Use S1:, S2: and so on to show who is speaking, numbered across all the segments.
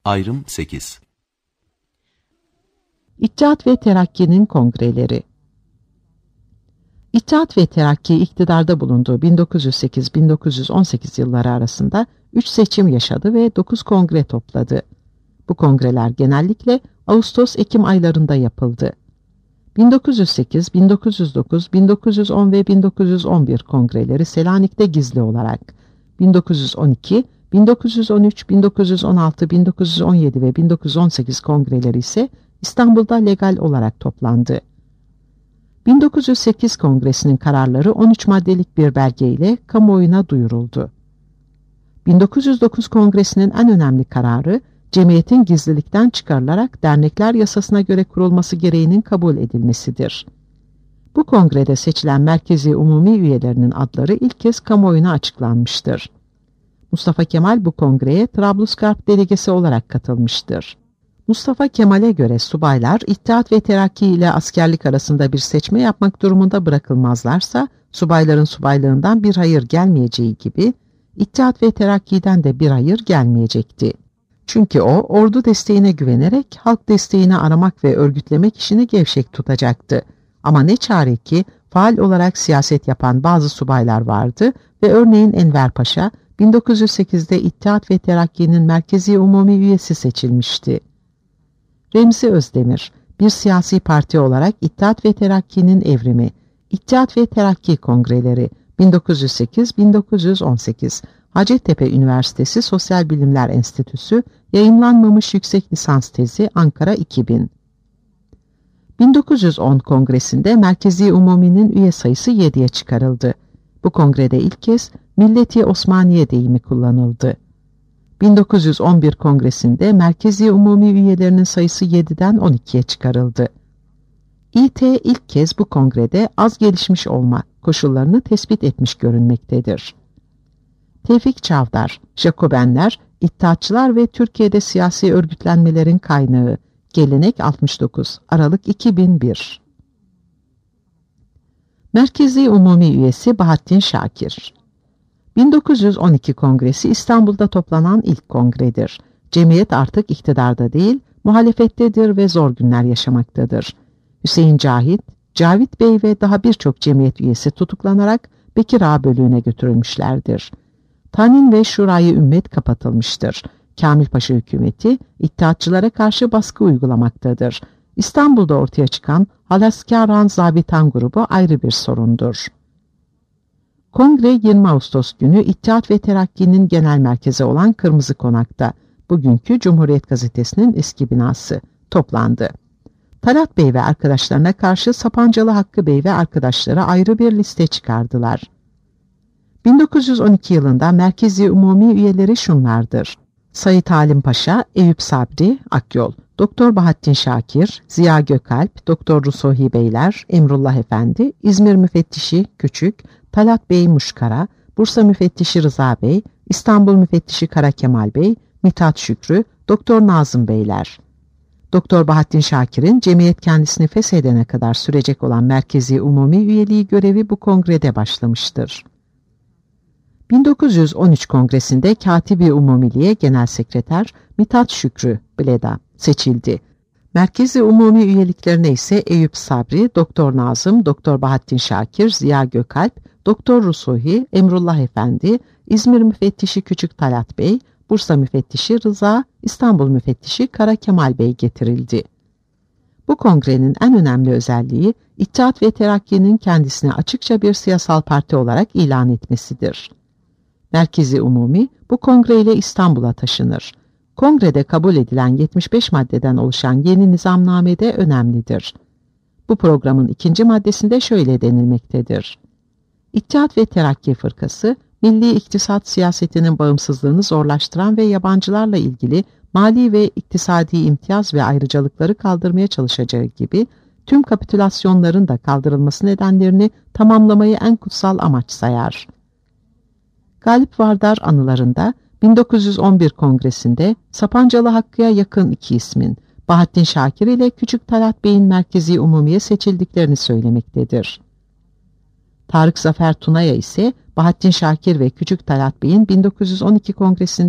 S1: Ayrım 8.
S2: İttihat ve Terakki'nin kongreleri. İttihat ve Terakki iktidarda bulunduğu 1908-1918 yılları arasında 3 seçim yaşadı ve 9 kongre topladı. Bu kongreler genellikle Ağustos-Ekim aylarında yapıldı. 1908, 1909, 1910 ve 1911 kongreleri Selanik'te gizli olarak, 1912, 1913, 1916, 1917 ve 1918 kongreleri ise İstanbul'da legal olarak toplandı. 1908 Kongresi'nin kararları 13 maddelik bir belge ile kamuoyuna duyuruldu. 1909 Kongresi'nin en önemli kararı, cemiyetin gizlilikten çıkarılarak dernekler yasasına göre kurulması gereğinin kabul edilmesidir. Bu kongrede seçilen merkezi umumi üyelerinin adları ilk kez kamuoyuna açıklanmıştır. Mustafa Kemal bu kongreye Trablusgarp delegesi olarak katılmıştır. Mustafa Kemal'e göre subaylar İttihat ve Terakki ile askerlik arasında bir seçme yapmak durumunda bırakılmazlarsa subayların subaylığından bir hayır gelmeyeceği gibi İttihat ve Terakki'den de bir hayır gelmeyecekti. Çünkü o ordu desteğine güvenerek halk desteğini aramak ve örgütlemek işini gevşek tutacaktı. Ama ne çare ki faal olarak siyaset yapan bazı subaylar vardı ve örneğin Enver Paşa 1908'de İttihat ve Terakki'nin merkezi umumi üyesi seçilmişti. Remzi Özdemir, bir siyasi parti olarak İttihat ve Terakki'nin evrimi, İttihat ve Terakki Kongreleri 1908-1918, Hacettepe Üniversitesi Sosyal Bilimler Enstitüsü, yayımlanmamış yüksek lisans tezi, Ankara 2000. 1910 Kongresi'nde Merkezi Umumi'nin üye sayısı 7'ye çıkarıldı. Bu kongrede ilk kez Milleti Osmaniye deyimi kullanıldı. 1911 Kongresi'nde Merkezi Umumi üyelerinin sayısı 7'den 12'ye çıkarıldı. İT ilk kez bu kongrede az gelişmiş olma koşullarını tespit etmiş görünmektedir. Tevfik Çavdar, Jacobenler, İttihatçılar ve Türkiye'de siyasi örgütlenmelerin kaynağı, Gelenek 69, Aralık 2001. Merkezi Umumi üyesi Bahattin Şakir. 1912 Kongresi İstanbul'da toplanan ilk kongredir. Cemiyet artık iktidarda değil, muhalefettedir ve zor günler yaşamaktadır. Hüseyin Cavit Bey ve daha birçok cemiyet üyesi tutuklanarak Bekir Ağa bölüğüne götürülmüşlerdir. Tanin ve Şurayı Ümmet kapatılmıştır. Kamil Paşa hükümeti İttihatçılara karşı baskı uygulamaktadır. İstanbul'da ortaya çıkan Halaskaran Zabitan grubu ayrı bir sorundur. Kongre 20 Ağustos günü İttihat ve Terakki'nin genel merkezi olan Kırmızı Konak'ta, bugünkü Cumhuriyet Gazetesi'nin eski binası, toplandı. Talat Bey ve arkadaşlarına karşı Sapancalı Hakkı Bey ve arkadaşları ayrı bir liste çıkardılar. 1912 yılında Merkezi Umumi üyeleri şunlardır: Sayit Halim Paşa, Eyüp Sabri, Akyol, Doktor Bahattin Şakir, Ziya Gökalp, Doktor Rusohi Beyler, Emrullah Efendi, İzmir Müfettişi Küçük, Talat Bey Muşkara, Bursa Müfettişi Rıza Bey, İstanbul Müfettişi Kara Kemal Bey, Mithat Şükrü, Doktor Nazım Beyler. Doktor Bahattin Şakir'in cemiyet kendisini feshedene kadar sürecek olan Merkezi Umumi üyeliği görevi bu kongrede başlamıştır. 1913 Kongresi'nde Katibi Umumiliğe Genel Sekreter Mithat Şükrü Bleda seçildi. Merkezi Umumi üyeliklerine ise Eyüp Sabri, Doktor Nazım, Doktor Bahattin Şakir, Ziya Gökalp, Doktor Rusuhi, Emrullah Efendi, İzmir Müfettişi Küçük Talat Bey, Bursa Müfettişi Rıza, İstanbul Müfettişi Kara Kemal Bey getirildi. Bu kongrenin en önemli özelliği İttihat ve Terakki'nin kendisini açıkça bir siyasal parti olarak ilan etmesidir. Merkezi Umumi bu kongreyle İstanbul'a taşınır. Kongrede kabul edilen 75 maddeden oluşan yeni nizamname de önemlidir. Bu programın 2. maddesinde şöyle denilmektedir: İttihat ve Terakki Fırkası, milli iktisat siyasetinin bağımsızlığını zorlaştıran ve yabancılarla ilgili mali ve iktisadi imtiyaz ve ayrıcalıkları kaldırmaya çalışacağı gibi tüm kapitülasyonların da kaldırılması nedenlerini tamamlamayı en kutsal amaç sayar. Galip Vardar anılarında 1911 Kongresi'nde Sapancalı Hakkı'ya yakın iki ismin Bahattin Şakir ile Küçük Talat Bey'in Merkezi Umumiye seçildiklerini söylemektedir. Tarık Zafer Tuna'ya ise Bahattin Şakir ve Küçük Talat Bey'in 1912 Kongresi'nde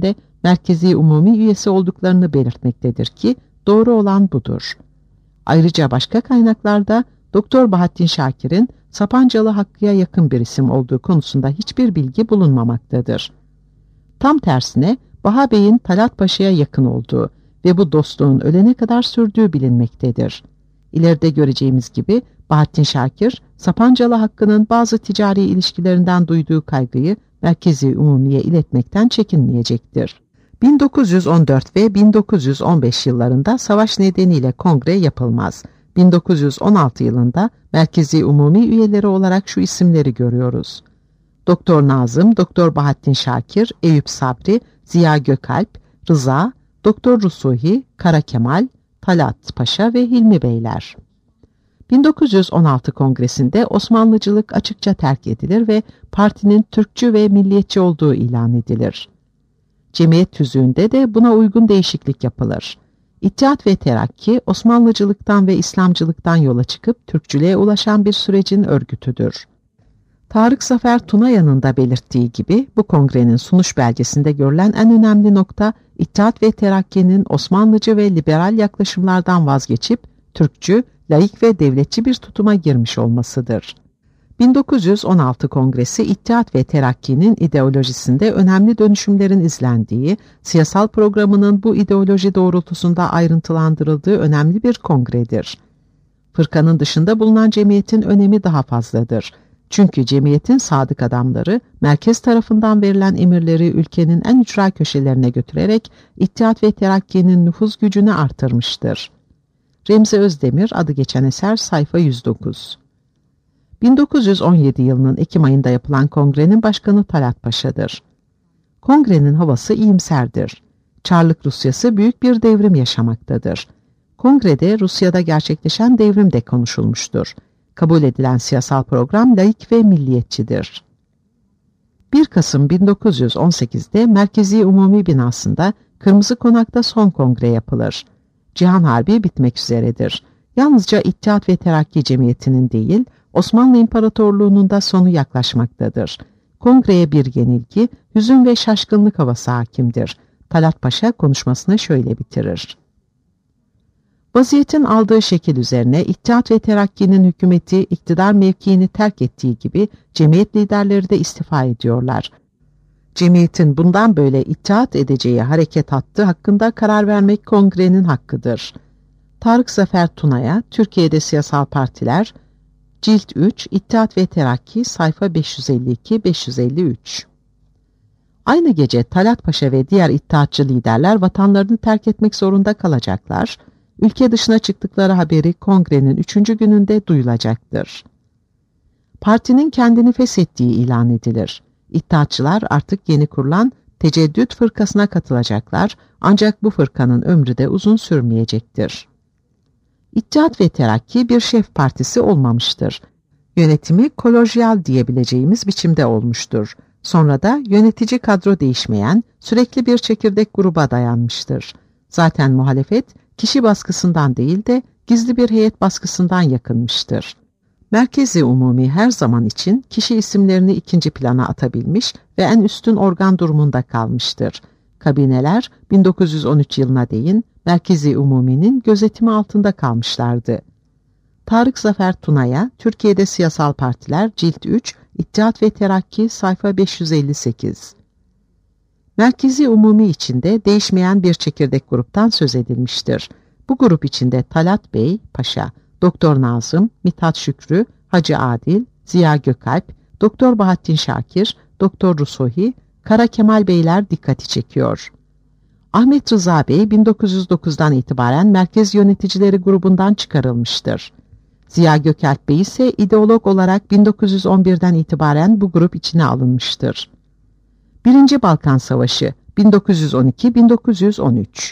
S2: Merkezi Umumi üyesi olduklarını belirtmektedir ki doğru olan budur. Ayrıca başka kaynaklarda Doktor Bahattin Şakir'in Sapancalı Hakkı'ya yakın bir isim olduğu konusunda hiçbir bilgi bulunmamaktadır. Tam tersine Baha Bey'in Talat Paşa'ya yakın olduğu ve bu dostluğun ölene kadar sürdüğü bilinmektedir. İleride göreceğimiz gibi Bahattin Şakir, Sapancalı Hakkı'nın bazı ticari ilişkilerinden duyduğu kaygıyı Merkezi Umumi'ye iletmekten çekinmeyecektir. 1914 ve 1915 yıllarında savaş nedeniyle kongre yapılmaz. 1916 yılında Merkezi Umumi üyeleri olarak şu isimleri görüyoruz: Doktor Nazım, Doktor Bahattin Şakir, Eyüp Sabri, Ziya Gökalp, Rıza, Doktor Rusuhi, Kara Kemal, Talat Paşa ve Hilmi Beyler. 1916 Kongresi'nde Osmanlıcılık açıkça terk edilir ve partinin Türkçü ve milliyetçi olduğu ilan edilir. Cemiyet tüzüğünde de buna uygun değişiklik yapılır. İttihat ve Terakki, Osmanlıcılıktan ve İslamcılıktan yola çıkıp Türkçülüğe ulaşan bir sürecin örgütüdür. Tarık Zafer Tunaya'nın da belirttiği gibi bu kongrenin sunuş belgesinde görülen en önemli nokta İttihat ve Terakki'nin Osmanlıcı ve liberal yaklaşımlardan vazgeçip Türkçü, laik ve devletçi bir tutuma girmiş olmasıdır. 1916 Kongresi İttihat ve Terakki'nin ideolojisinde önemli dönüşümlerin izlendiği, siyasal programının bu ideoloji doğrultusunda ayrıntılandırıldığı önemli bir kongredir. Fırkanın dışında bulunan cemiyetin önemi daha fazladır. Çünkü cemiyetin sadık adamları merkez tarafından verilen emirleri ülkenin en ücra köşelerine götürerek İttihat ve Terakki'nin nüfuz gücünü artırmıştır. Remzi Özdemir, adı geçen eser, sayfa 109. 1917 yılının Ekim ayında yapılan kongrenin başkanı Talat Paşa'dır. Kongrenin havası iyimserdir. Çarlık Rusyası büyük bir devrim yaşamaktadır. Kongrede Rusya'da gerçekleşen devrim de konuşulmuştur. Kabul edilen siyasal program laik ve milliyetçidir. 1 Kasım 1918'de Merkezi Umumi binasında Kırmızı Konak'ta son kongre yapılır. Cihan Harbi bitmek üzeredir. Yalnızca İttihat ve Terakki Cemiyeti'nin değil, Osmanlı İmparatorluğu'nun da sonu yaklaşmaktadır. Kongreye bir yenilgi, hüzün ve şaşkınlık havası hakimdir. Talat Paşa konuşmasını şöyle bitirir: Vaziyetin aldığı şekil üzerine İttihat ve Terakki'nin hükümeti iktidar mevkiini terk ettiği gibi cemiyet liderleri de istifa ediyorlar. Cemiyetin bundan böyle itaat edeceği hareket hattı hakkında karar vermek kongrenin hakkıdır. Tarık Zafer Tunaya, Türkiye'de Siyasal Partiler, Cilt 3, İttihat ve Terakki, sayfa 552-553. Aynı gece Talat Paşa ve diğer İttihatçı liderler vatanlarını terk etmek zorunda kalacaklar. Ülke dışına çıktıkları haberi kongrenin 3. gününde duyulacaktır. Partinin kendini feshettiği ilan edilir. İttihatçılar artık yeni kurulan Teceddüt Fırkası'na katılacaklar, ancak bu fırkanın ömrü de uzun sürmeyecektir. İttihat ve Terakki bir şef partisi olmamıştır. Yönetimi kolejyal diyebileceğimiz biçimde olmuştur. Sonra da yönetici kadro değişmeyen, sürekli bir çekirdek gruba dayanmıştır. Zaten muhalefet, kişi baskısından değil de gizli bir heyet baskısından yakınmıştır. Merkezi Umumi her zaman için kişi isimlerini ikinci plana atabilmiş ve en üstün organ durumunda kalmıştır. Kabineler 1913 yılına değin Merkezi Umumi'nin gözetimi altında kalmışlardı. Tarık Zafer Tunaya, Türkiye'de Siyasal Partiler, Cilt 3, İttihat ve Terakki, sayfa 558. Merkezi Umumi içinde değişmeyen bir çekirdek gruptan söz edilmiştir. Bu grup içinde Talat Bey, Paşa, Doktor Nazım, Mithat Şükrü, Hacı Adil, Ziya Gökalp, Doktor Bahattin Şakir, Doktor Rusuhi, Kara Kemal Beyler dikkati çekiyor. Ahmet Rıza Bey 1909'dan itibaren Merkez Yöneticileri grubundan çıkarılmıştır. Ziya Gökalp Bey ise ideolog olarak 1911'den itibaren bu grup içine alınmıştır. 1. Balkan Savaşı 1912-1913.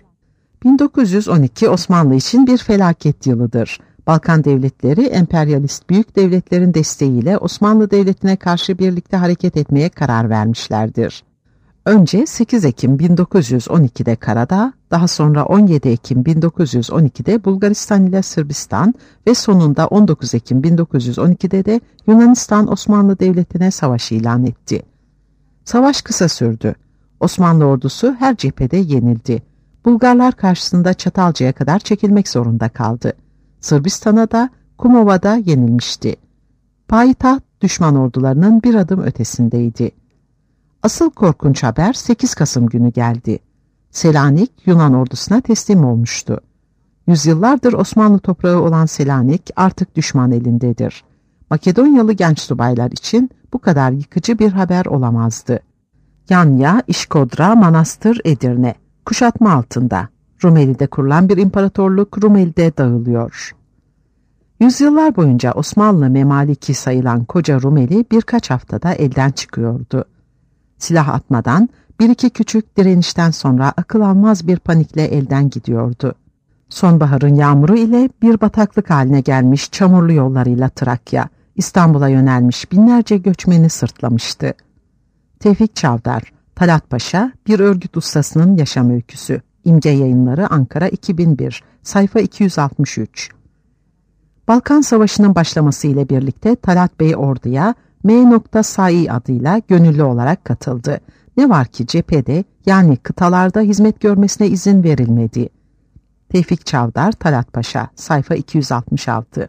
S2: 1912 Osmanlı için bir felaket yılıdır. Balkan devletleri emperyalist büyük devletlerin desteğiyle Osmanlı Devleti'ne karşı birlikte hareket etmeye karar vermişlerdir. Önce 8 Ekim 1912'de Karadağ, daha sonra 17 Ekim 1912'de Bulgaristan ile Sırbistan ve sonunda 19 Ekim 1912'de de Yunanistan Osmanlı Devleti'ne savaş ilan etti. Savaş kısa sürdü. Osmanlı ordusu her cephede yenildi. Bulgarlar karşısında Çatalca'ya kadar çekilmek zorunda kaldı. Sırbistan'a da Kumova'da yenilmişti. Payitaht düşman ordularının bir adım ötesindeydi. Asıl korkunç haber 8 Kasım günü geldi. Selanik Yunan ordusuna teslim olmuştu. Yüzyıllardır Osmanlı toprağı olan Selanik artık düşman elindedir. Makedonyalı genç subaylar için bu kadar yıkıcı bir haber olamazdı. Yanya, İşkodra, Manastır, Edirne, kuşatma altında. Rumeli'de kurulan bir imparatorluk Rumeli'de dağılıyor. Yüzyıllar boyunca Osmanlı memaliki sayılan koca Rumeli birkaç haftada elden çıkıyordu. Silah atmadan, bir iki küçük direnişten sonra akıl almaz bir panikle elden gidiyordu. Sonbaharın yağmuru ile bir bataklık haline gelmiş çamurlu yollarıyla Trakya, İstanbul'a yönelmiş binlerce göçmeni sırtlamıştı. Tevfik Çavdar, Talat Paşa, bir örgüt ustasının yaşam öyküsü. İmge Yayınları, Ankara 2001, sayfa 263. Balkan Savaşı'nın başlaması ile birlikte Talat Bey orduya M.Sai adıyla gönüllü olarak katıldı. Ne var ki cephede, yani kıtalarda hizmet görmesine izin verilmedi. Tevfik Çavdar, Talat Paşa, sayfa 266.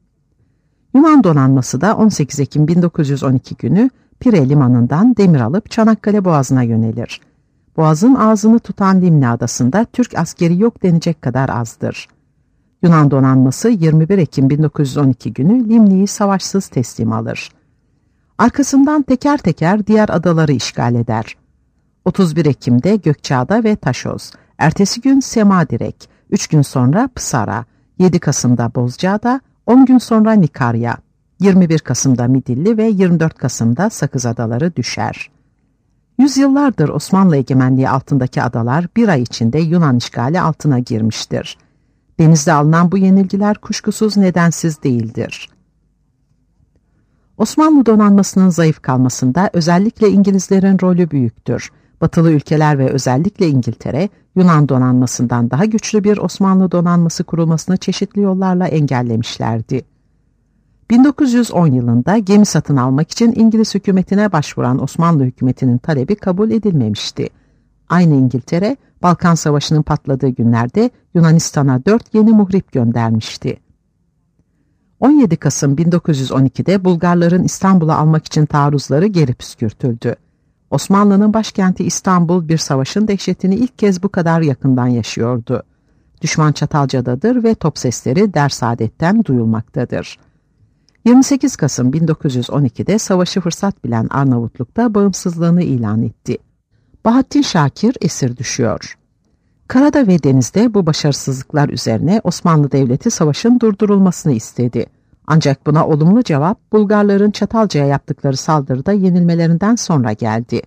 S2: Yunan donanması da 18 Ekim 1912 günü Pire limanından demir alıp Çanakkale Boğazı'na yönelir. Boğazın ağzını tutan Limni Adası'nda Türk askeri yok denecek kadar azdır. Yunan donanması 21 Ekim 1912 günü Limni'yi savaşsız teslim alır. Arkasından teker teker diğer adaları işgal eder. 31 Ekim'de Gökçeada ve Taşoz, ertesi gün Semadirek, 3 gün sonra Psara, 7 Kasım'da Bozcaada, 10 gün sonra Nikarya, 21 Kasım'da Midilli ve 24 Kasım'da Sakız Adaları düşer. Yüzyıllardır Osmanlı egemenliği altındaki adalar bir ay içinde Yunan işgali altına girmiştir. Denizde alınan bu yenilgiler kuşkusuz nedensiz değildir. Osmanlı donanmasının zayıf kalmasında özellikle İngilizlerin rolü büyüktür. Batılı ülkeler ve özellikle İngiltere, Yunan donanmasından daha güçlü bir Osmanlı donanması kurulmasını çeşitli yollarla engellemişlerdi. 1910 yılında gemi satın almak için İngiliz hükümetine başvuran Osmanlı hükümetinin talebi kabul edilmemişti. Aynı İngiltere, Balkan Savaşı'nın patladığı günlerde Yunanistan'a 4 yeni muhrip göndermişti. 17 Kasım 1912'de Bulgarların İstanbul'u almak için taarruzları geri püskürtüldü. Osmanlı'nın başkenti İstanbul bir savaşın dehşetini ilk kez bu kadar yakından yaşıyordu. Düşman Çatalca'dadır ve top sesleri Dersaadetten duyulmaktadır. 28 Kasım 1912'de savaşı fırsat bilen Arnavutluk'ta bağımsızlığını ilan etti. Bahattin Şakir esir düşüyor. Karada ve denizde bu başarısızlıklar üzerine Osmanlı Devleti savaşın durdurulmasını istedi. Ancak buna olumlu cevap Bulgarların Çatalca'ya yaptıkları saldırıda yenilmelerinden sonra geldi.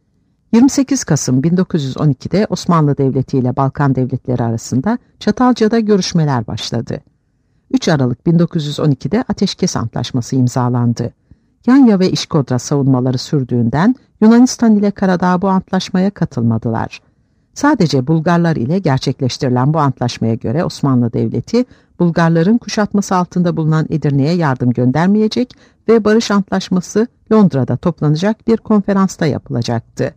S2: 28 Kasım 1912'de Osmanlı Devleti ile Balkan devletleri arasında Çatalca'da görüşmeler başladı. 3 Aralık 1912'de Ateşkes Antlaşması imzalandı. Yanya ve İşkodra savunmaları sürdüğünden Yunanistan ile Karadağ bu antlaşmaya katılmadılar. Sadece Bulgarlar ile gerçekleştirilen bu antlaşmaya göre Osmanlı Devleti, Bulgarların kuşatması altında bulunan Edirne'ye yardım göndermeyecek ve barış antlaşması Londra'da toplanacak bir konferansta yapılacaktı.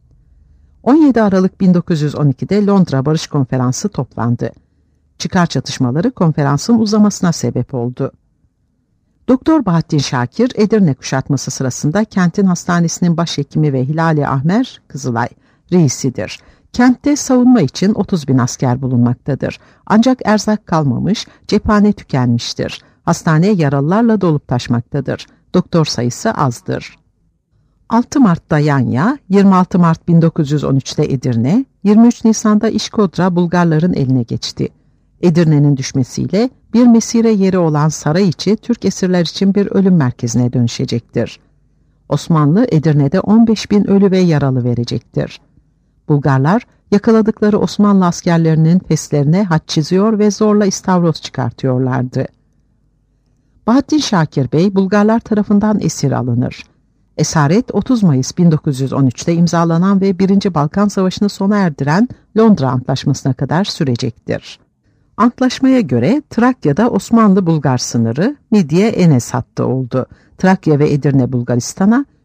S2: 17 Aralık 1912'de Londra Barış Konferansı toplandı. Çıkar çatışmaları konferansın uzamasına sebep oldu. Doktor Bahattin Şakir, Edirne kuşatması sırasında kentin hastanesinin başhekimi ve Hilali Ahmer Kızılay reisidir. Kentte savunma için 30.000 asker bulunmaktadır. Ancak erzak kalmamış, cephane tükenmiştir. Hastane yaralılarla dolup taşmaktadır. Doktor sayısı azdır. 6 Mart'ta Yanya, 26 Mart 1913'te Edirne, 23 Nisan'da İşkodra Bulgarların eline geçti. Edirne'nin düşmesiyle bir mesire yeri olan Sarayiçi Türk esirler için bir ölüm merkezine dönüşecektir. Osmanlı Edirne'de 15.000 ölü ve yaralı verecektir. Bulgarlar yakaladıkları Osmanlı askerlerinin feslerine haç çiziyor ve zorla istavroz çıkartıyorlardı. Bahattin Şakir Bey Bulgarlar tarafından esir alınır. Esaret 30 Mayıs 1913'te imzalanan ve 1. Balkan Savaşı'nı sona erdiren Londra Antlaşması'na kadar sürecektir. Antlaşmaya göre Trakya'da Osmanlı-Bulgar sınırı Midye-Enes hattı oldu. Trakya ve Edirne Bulgaristan'a,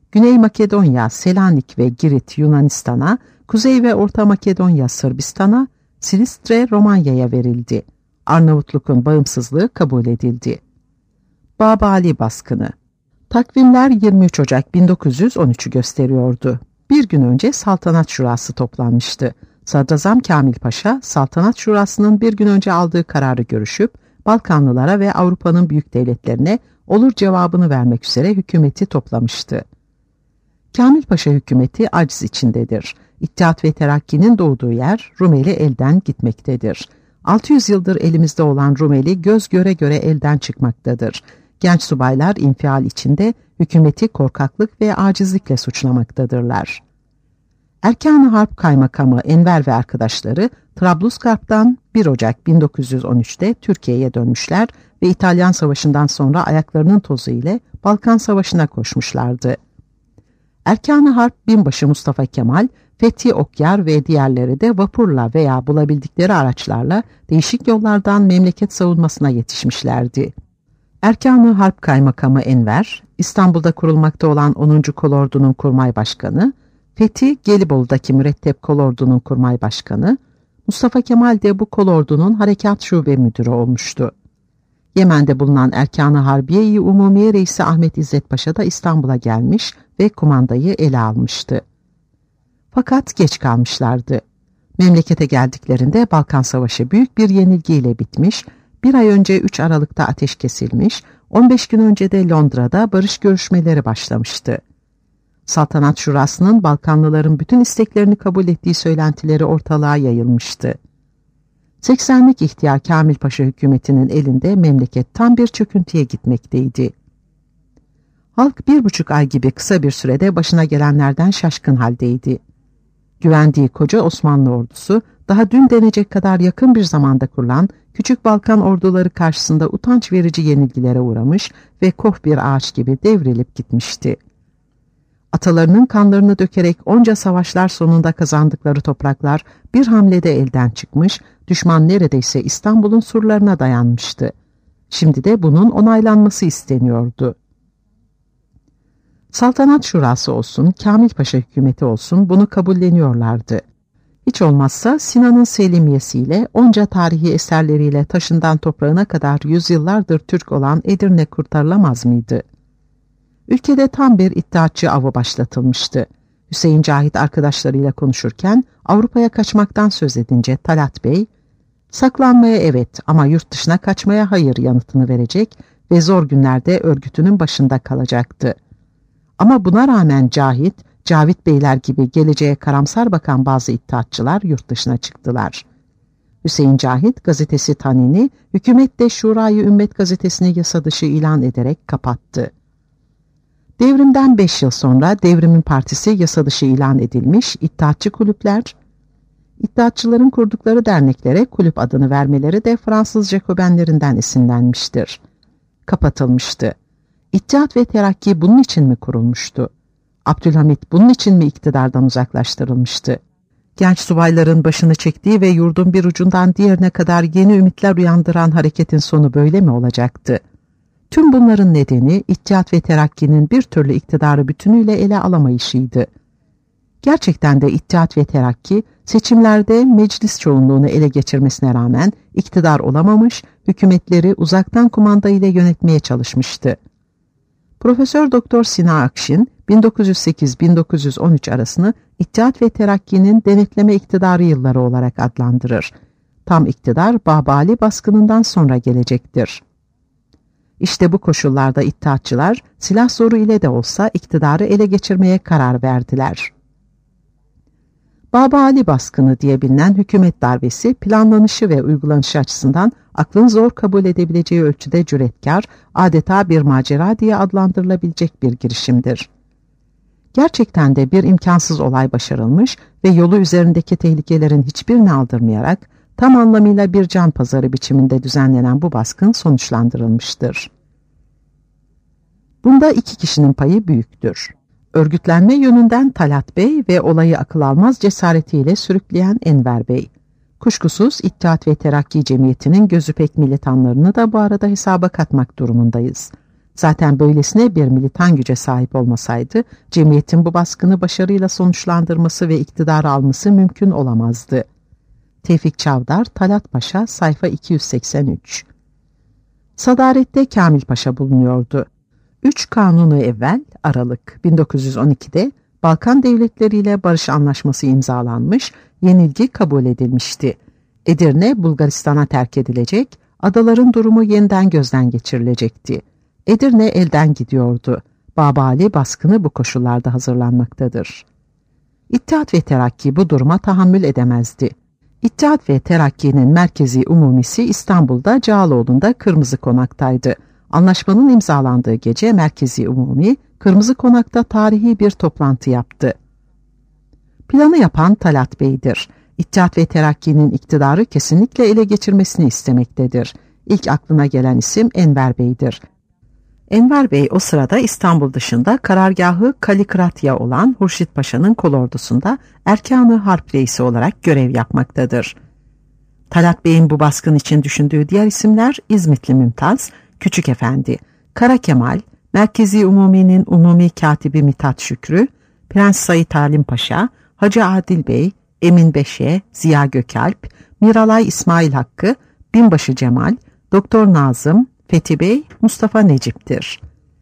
S2: Güney Makedonya, Selanik ve Girit Yunanistan'a, Kuzey ve Orta Makedonya Sırbistan'a, Silistre Romanya'ya verildi. Arnavutluk'un bağımsızlığı kabul edildi. Babali baskını. Takvimler 23 Ocak 1913'ü gösteriyordu. Bir gün önce Saltanat Şurası toplanmıştı. Sadrazam Kamil Paşa, Saltanat Şurası'nın bir gün önce aldığı kararı görüşüp, Balkanlılara ve Avrupa'nın büyük devletlerine olur cevabını vermek üzere hükümeti toplamıştı. Kamil Paşa hükümeti aciz içindedir. İttihat ve Terakki'nin doğduğu yer Rumeli elden gitmektedir. 600 yıldır elimizde olan Rumeli göz göre göre elden çıkmaktadır. Genç subaylar infial içinde hükümeti korkaklık ve acizlikle suçlamaktadırlar. Erkan-ı Harp Kaymakamı Enver ve arkadaşları Trablusgarp'tan 1 Ocak 1913'te Türkiye'ye dönmüşler ve İtalyan Savaşı'ndan sonra ayaklarının tozu ile Balkan Savaşı'na koşmuşlardı. Erkan-ı Harp binbaşı Mustafa Kemal, Fethi Okyar ve diğerleri de vapurla veya bulabildikleri araçlarla değişik yollardan memleket savunmasına yetişmişlerdi. Erkan-ı Harp Kaymakamı Enver, İstanbul'da kurulmakta olan 10. Kolordu'nun kurmay başkanı, Fethi Gelibolu'daki mürettep kolordunun kurmay başkanı, Mustafa Kemal de bu kolordunun harekat şube müdürü olmuştu. Yemen'de bulunan Erkan-ı Harbiye-i Umumiye Reisi Ahmet İzzet Paşa da İstanbul'a gelmiş ve kumandayı ele almıştı. Fakat geç kalmışlardı. Memlekete geldiklerinde Balkan Savaşı büyük bir yenilgiyle bitmiş, bir ay önce 3 Aralık'ta ateş kesilmiş, 15 gün önce de Londra'da barış görüşmeleri başlamıştı. Saltanat Şurası'nın Balkanlıların bütün isteklerini kabul ettiği söylentileri ortalığa yayılmıştı. 80'lik ihtiyar Kamil Paşa hükümetinin elinde memleket tam bir çöküntüye gitmekteydi. Halk 1,5 ay gibi kısa bir sürede başına gelenlerden şaşkın haldeydi. Güvendiği koca Osmanlı ordusu daha dün denecek kadar yakın bir zamanda kurulan Küçük Balkan orduları karşısında utanç verici yenilgilere uğramış ve koh bir ağaç gibi devrilip gitmişti. Atalarının kanlarını dökerek onca savaşlar sonunda kazandıkları topraklar bir hamlede elden çıkmış, düşman neredeyse İstanbul'un surlarına dayanmıştı. Şimdi de bunun onaylanması isteniyordu. Saltanat Şurası olsun, Kamil Paşa hükümeti olsun bunu kabulleniyorlardı. Hiç olmazsa Sinan'ın Selimiyesiyle, onca tarihi eserleriyle taşından toprağına kadar yüzyıllardır Türk olan Edirne kurtarılamaz mıydı? Ülkede tam bir iddiatçı avı başlatılmıştı. Hüseyin Cahit arkadaşlarıyla konuşurken Avrupa'ya kaçmaktan söz edince Talat Bey, saklanmaya evet ama yurt dışına kaçmaya hayır yanıtını verecek ve zor günlerde örgütünün başında kalacaktı. Ama buna rağmen Cavit Beyler gibi geleceğe karamsar bakan bazı iddiatçılar yurt dışına çıktılar. Hüseyin Cahit gazetesi Tanin'i, hükümet de Şurayı Ümmet gazetesini yasa dışı ilan ederek kapattı. Devrimden 5 yıl sonra Devrimin Partisi yasa dışı ilan edilmiş, iddiatçı kulüpler, iddiatçıların kurdukları derneklere kulüp adını vermeleri de Fransız Jacobenlerinden esinlenmiştir. Kapatılmıştı. İttihat ve Terakki bunun için mi kurulmuştu? Abdülhamit bunun için mi iktidardan uzaklaştırılmıştı? Genç subayların başını çektiği ve yurdun bir ucundan diğerine kadar yeni ümitler uyandıran hareketin sonu böyle mi olacaktı? Tüm bunların nedeni İttihat ve Terakki'nin bir türlü iktidarı bütünüyle ele alamayışıydı. Gerçekten de İttihat ve Terakki seçimlerde meclis çoğunluğunu ele geçirmesine rağmen iktidar olamamış, hükümetleri uzaktan kumanda ile yönetmeye çalışmıştı. Profesör Doktor Sina Akşin 1908-1913 arasını İttihat ve Terakki'nin denetleme iktidarı yılları olarak adlandırır. Tam iktidar Babali baskınından sonra gelecektir. İşte bu koşullarda İttihatçılar silah zoru ile de olsa iktidarı ele geçirmeye karar verdiler. Babali baskını diye bilinen hükümet darbesi planlanışı ve uygulanışı açısından aklın zor kabul edebileceği ölçüde cüretkar, adeta bir macera diye adlandırılabilecek bir girişimdir. Gerçekten de bir imkansız olay başarılmış ve yolu üzerindeki tehlikelerin hiçbirini aldırmayarak tam anlamıyla bir can pazarı biçiminde düzenlenen bu baskın sonuçlandırılmıştır. Bunda 2 kişinin payı büyüktür. Örgütlenme yönünden Talat Bey ve olayı akıl almaz cesaretiyle sürükleyen Enver Bey. Kuşkusuz İttihat ve Terakki Cemiyeti'nin gözü pek militanlarını da bu arada hesaba katmak durumundayız. Zaten böylesine bir militan güce sahip olmasaydı, cemiyetin bu baskını başarıyla sonuçlandırması ve iktidar alması mümkün olamazdı. Tevfik Çavdar, Talat Paşa, sayfa 283. Sadarette Kamil Paşa bulunuyordu. 3 kanunu evvel, Aralık 1912'de Balkan devletleriyle barış anlaşması imzalanmış, yenilgi kabul edilmişti. Edirne, Bulgaristan'a terk edilecek, adaların durumu yeniden gözden geçirilecekti. Edirne elden gidiyordu. Babali baskını bu koşullarda hazırlanmaktadır. İttihat ve Terakki bu duruma tahammül edemezdi. İttihat ve Terakki'nin merkezi umumisi İstanbul'da Cağaloğlu'nda Kırmızı Konak'taydı. Anlaşmanın imzalandığı gece merkezi umumi Kırmızı Konak'ta tarihi bir toplantı yaptı. Planı yapan Talat Bey'dir. İttihat ve Terakki'nin iktidarı kesinlikle ele geçirmesini istemektedir. İlk aklına gelen isim Enver Bey'dir. Enver Bey o sırada İstanbul dışında karargahı Kalikratya olan Hurşit Paşa'nın kolordusunda Erkan-ı Harp Reisi olarak görev yapmaktadır. Talat Bey'in bu baskın için düşündüğü diğer isimler İzmitli Mümtaz, Küçük Efendi, Kara Kemal, Merkezi Umumi'nin Umumi Katibi Mithat Şükrü, Prens Said Halim Paşa, Hacı Adil Bey, Emin Beşe, Ziya Gökalp, Miralay İsmail Hakkı, Binbaşı Cemal, Doktor Nazım, Fethi Bey, Mustafa Necip'tir.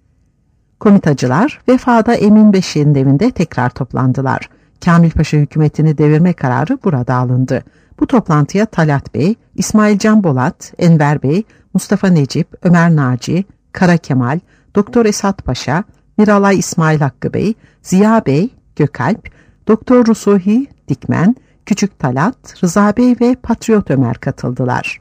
S2: Komitacılar vefada Emin Beşe'nin evinde tekrar toplandılar. Kamil Paşa hükümetini devirme kararı burada alındı. Bu toplantıya Talat Bey, İsmail Can Bolat, Enver Bey, Mustafa Necip, Ömer Naci, Kara Kemal, Doktor Esat Paşa, Miralay İsmail Hakkı Bey, Ziya Bey, Gökalp, Doktor Rusuhi Dikmen, Küçük Talat, Rıza Bey ve Patriot Ömer katıldılar.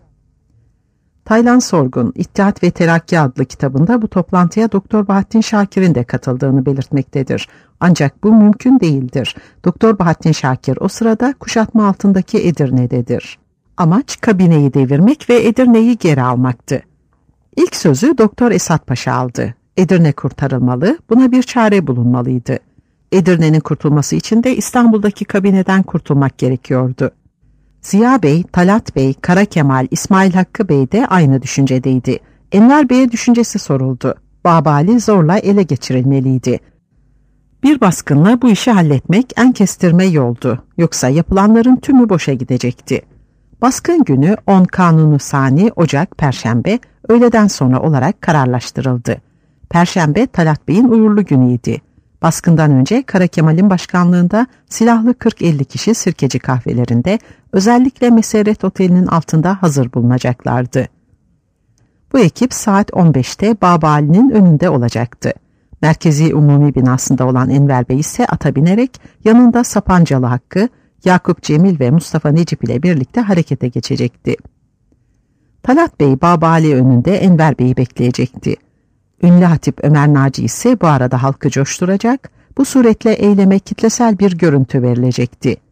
S2: Taylan Sorgun, İttihat ve Terakki adlı kitabında bu toplantıya Doktor Bahattin Şakir'in de katıldığını belirtmektedir. Ancak bu mümkün değildir. Doktor Bahattin Şakir o sırada kuşatma altındaki Edirne'dedir. Amaç kabineyi devirmek ve Edirne'yi geri almaktı. İlk sözü Doktor Esat Paşa aldı. Edirne kurtarılmalı, buna bir çare bulunmalıydı. Edirne'nin kurtulması için de İstanbul'daki kabineden kurtulmak gerekiyordu. Ziya Bey, Talat Bey, Kara Kemal, İsmail Hakkı Bey de aynı düşüncedeydi. Enver Bey'e düşüncesi soruldu. Babali zorla ele geçirilmeliydi. Bir baskınla bu işi halletmek en kestirme yoldu. Yoksa yapılanların tümü boşa gidecekti. Baskın günü 10 Kanunu Sani, Ocak, Perşembe, öğleden sonra olarak kararlaştırıldı. Perşembe Talat Bey'in uğurlu günüydü. Baskından önce Kara Kemal'in başkanlığında silahlı 40-50 kişi Sirkeci kahvelerinde, özellikle Meserret Oteli'nin altında hazır bulunacaklardı. Bu ekip saat 15'te Babali'nin önünde olacaktı. Merkezi Umumi binasında olan Enver Bey ise ata binerek yanında Sapancalı Hakkı, Yakup Cemil ve Mustafa Necip ile birlikte harekete geçecekti. Talat Bey Babali önünde Enver Bey'i bekleyecekti. Ünlü Hatip Ömer Naci ise bu arada halkı coşturacak, bu suretle eyleme kitlesel bir görüntü verilecekti.